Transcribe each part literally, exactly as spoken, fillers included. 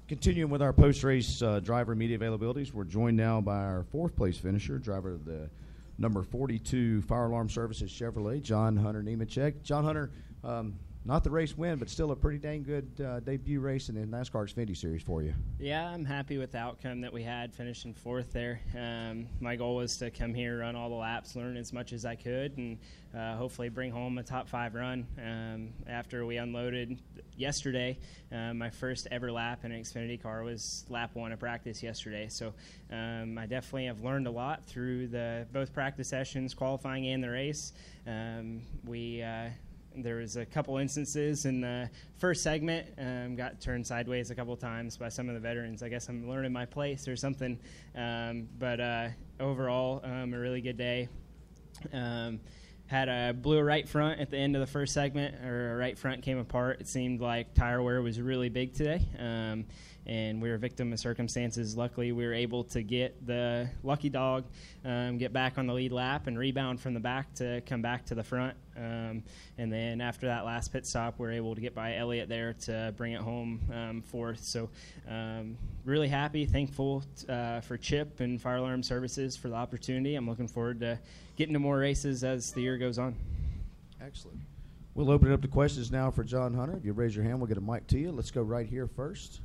Continuing with our post-race uh, driver media availabilities, we're joined now by our fourth-place finisher, driver of the number forty-two Fire Alarm Services Chevrolet, John Hunter Nemechek. John Hunter, um, not the race win, but still a pretty dang good uh, debut race in the NASCAR Xfinity Series for you. Yeah, I'm happy with the outcome that we had, finishing fourth there. Um, my goal was to come here, run all the laps, learn as much as I could, and uh, hopefully bring home a top five run. Um, after we unloaded yesterday, uh, my first ever lap in an Xfinity car was lap one of practice yesterday. So um, I definitely have learned a lot through the both practice sessions, qualifying, and the race. Um, we uh, There was a couple instances in the first segment, um, got turned sideways a couple times by some of the veterans. I guess I'm learning my place or something. Um, but uh, overall, um, a really good day. Um, had a blew a right front at the end of the first segment, or a right front came apart. It seemed like tire wear was really big today. Um, and we were a victim of circumstances. Luckily, we were able to get the lucky dog, um, get back on the lead lap, and rebound from the back to come back to the front. Um, and then after that last pit stop, we were able to get by Elliott there to bring it home um, fourth. So um, really happy, thankful uh, for Chip and Fire Alarm Services for the opportunity. I'm looking forward to getting to more races as the year goes on. Excellent. We'll open it up to questions now for John Hunter. If you raise your hand, we'll get a mic to you. Let's go right here first.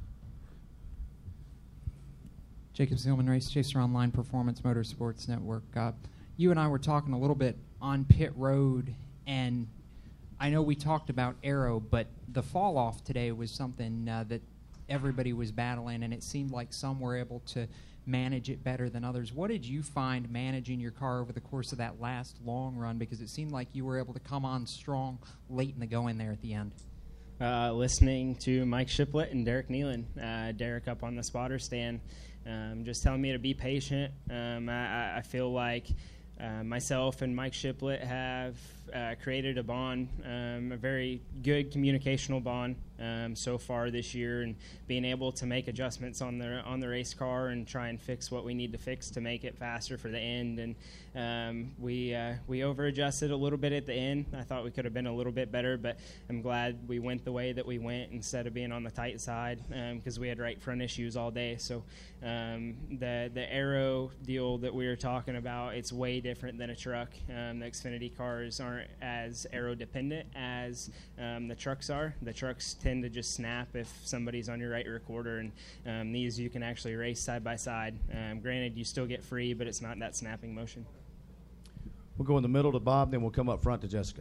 Jacob Zielman, Race Chaser Online Performance Motorsports Network. Uh, you and I were talking a little bit on pit road, and I know we talked about aero, but the fall off today was something uh, that everybody was battling, and it seemed like some were able to manage it better than others. What did you find managing your car over the course of that last long run? Because it seemed like you were able to come on strong late in the going there at the end. Uh, listening to Mike Shiplett and Derek Nealon, uh, Derek up on the spotter stand, um, just telling me to be patient. Um, I, I feel like uh, myself and Mike Shiplett have uh, created a bond, um, a very good communicational bond um, so far this year, and being able to make adjustments on the on the race car and try and fix what we need to fix to make it faster for the end. And um, we uh, we over adjusted a little bit at the end. I thought we could have been a little bit better, but I'm glad we went the way that we went instead of being on the tight side, because um, we had right front issues all day. So um, the the aero deal that we were talking about, it's way different than a truck. Um, the Xfinity cars aren't as aero dependent as um, the trucks are. The trucks tend to just snap if somebody's on your right rear quarter, and um, these you can actually race side by side. Um, granted, you still get free, but it's not that snapping motion. We'll go in the middle to Bob, then we'll come up front to Jessica.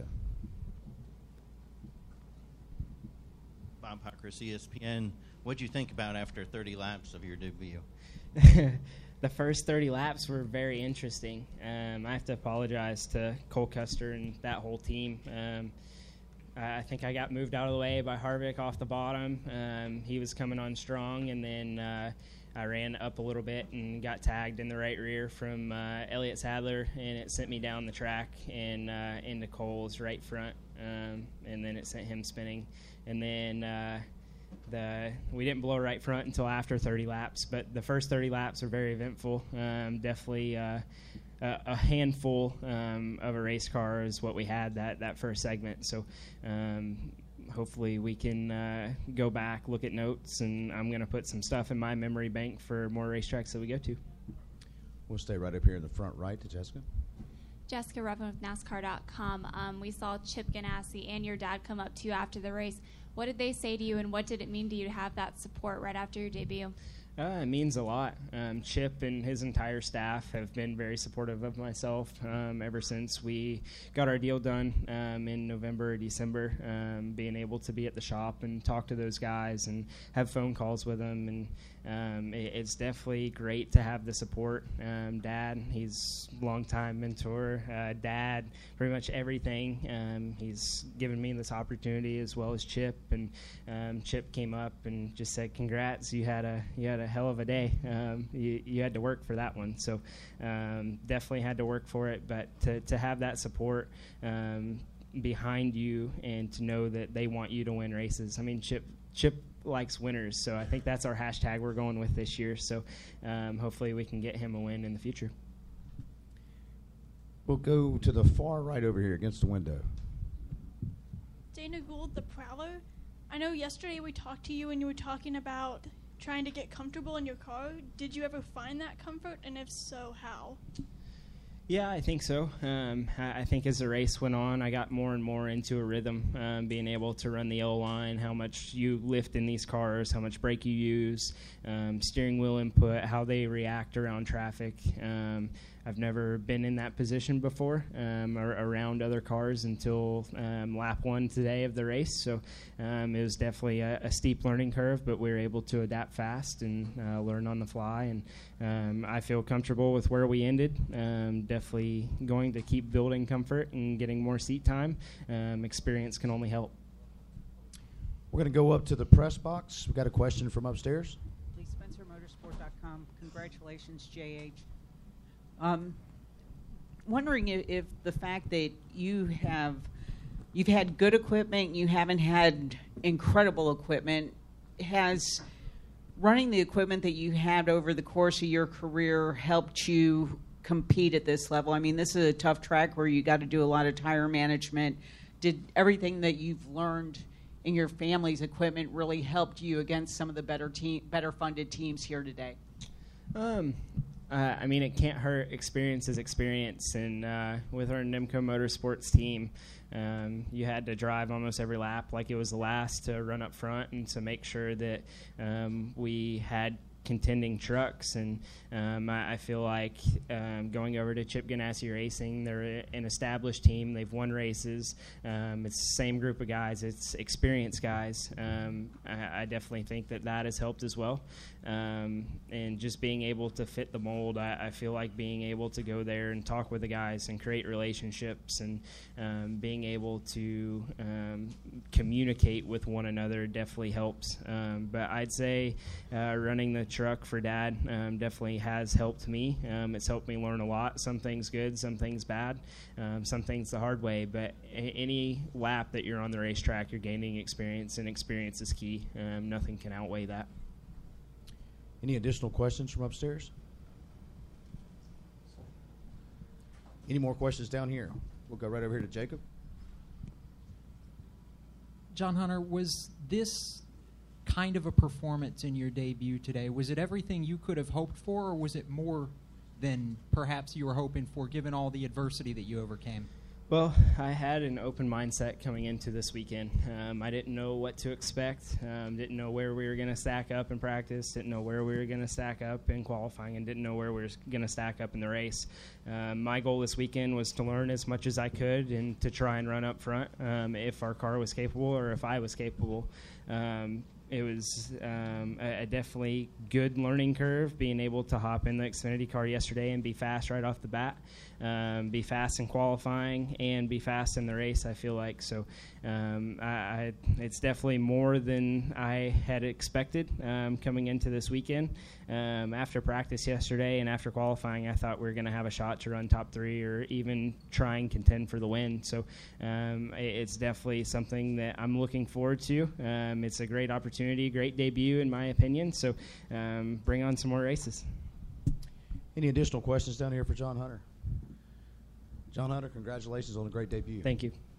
Bob Huckers, E S P N. What did you think about after thirty laps of your debut? The first thirty laps were very interesting. Um, I have to apologize to Cole Custer and that whole team. Um, I think I got moved out of the way by Harvick off the bottom. Um, he was coming on strong, and then uh, I ran up a little bit and got tagged in the right rear from uh, Elliott Sadler, and it sent me down the track and uh, into Cole's right front, um, and then it sent him spinning. And then uh, the we didn't blow right front until after thirty laps, but the first thirty laps were very eventful. Um, definitely uh, a, a handful um, of a race car is what we had that, that first segment. So um, hopefully we can uh, go back, look at notes, and I'm going to put some stuff in my memory bank for more racetracks that we go to. We'll stay right up here in the front right to Jessica. Jessica Ruffin with NASCAR dot com. Um, we saw Chip Ganassi and your dad come up to you after the race. What did they say to you, and what did it mean to you to have that support right after your debut? Uh, it means a lot. Um, Chip and his entire staff have been very supportive of myself um, ever since we got our deal done um, in November or December. Um, being able to be at the shop and talk to those guys and have phone calls with them, and um, it, it's definitely great to have the support. Um, Dad, he's a longtime mentor. Uh, Dad, pretty much everything. Um, he's given me this opportunity, as well as Chip. And um, Chip came up and just said, "Congrats, you had a you had a hell of a day. Um, you, you had to work for that one." So um, definitely had to work for it, but to, to have that support um, behind you and to know that they want you to win races. I mean, Chip Chip likes winners, so I think that's our hashtag we're going with this year. So um, hopefully we can get him a win in the future. We'll go to the far right over here against the window. Dana Gould, the Prowler. I know yesterday we talked to you and you were talking about trying to get comfortable in your car. Did you ever find that comfort, and if so, how? Yeah, I think so. Um, I I think as the race went on, I got more and more into a rhythm, um, being able to run the yellow line, how much you lift in these cars, how much brake you use, um, steering wheel input, how they react around traffic. Um, I've never been in that position before um, or around other cars until um, lap one today of the race. So um, it was definitely a, a steep learning curve, but we were able to adapt fast and uh, learn on the fly. And um, I feel comfortable with where we ended. Um, definitely going to keep building comfort and getting more seat time. Um, experience can only help. We're going to go up to the press box. We've got a question from upstairs. Lee Spencer, motorsport dot com. Congratulations, J H. Um, wondering if, if the fact that you have, you've had good equipment, you haven't had incredible equipment, has running the equipment that you had over the course of your career helped you compete at this level? I mean, this is a tough track where you got to do a lot of tire management. Did everything that you've learned in your family's equipment really helped you against some of the better team, better funded teams here today? Um, uh, I mean, it can't hurt. Experience is experience, and uh, with our Nemco Motorsports team, um, you had to drive almost every lap like it was the last to run up front and to make sure that um, we had contending trucks. And um, I, I feel like um, going over to Chip Ganassi Racing, they're an established team. They've won races. Um, it's the same group of guys. It's experienced guys. Um, I, I definitely think that that has helped as well. Um, and just being able to fit the mold, I, I feel like being able to go there and talk with the guys and create relationships and um, being able to um, communicate with one another definitely helps. Um, but I'd say uh, running the truck for Dad um, definitely has helped me. Um, it's helped me learn a lot. Some things good, some things bad, um, some things the hard way. But a- any lap that you're on the racetrack, you're gaining experience, and experience is key. Um, nothing can outweigh that. Any additional questions from upstairs? Any more questions down here? We'll go right over here to Jacob. John Hunter, was this kind of a performance in your debut today? Was it everything you could have hoped for, or was it more than perhaps you were hoping for, given all the adversity that you overcame? Well, I had an open mindset coming into this weekend. Um, I didn't know what to expect, um, didn't know where we were going to stack up in practice, didn't know where we were going to stack up in qualifying, and didn't know where we were going to stack up in the race. Um, my goal this weekend was to learn as much as I could and to try and run up front um, if our car was capable or if I was capable. Um, It was um, a, a definitely good learning curve, being able to hop in the Xfinity car yesterday and be fast right off the bat, um, be fast in qualifying, and be fast in the race, I feel like. So um, I, I, it's definitely more than I had expected um, coming into this weekend. Um, after practice yesterday and after qualifying, I thought we were going to have a shot to run top three or even try and contend for the win. So um, it, it's definitely something that I'm looking forward to. Um, it's a great opportunity, great debut in my opinion. So um, bring on some more races. Any additional questions down here for John Hunter? John Hunter, congratulations on a great debut. Thank you.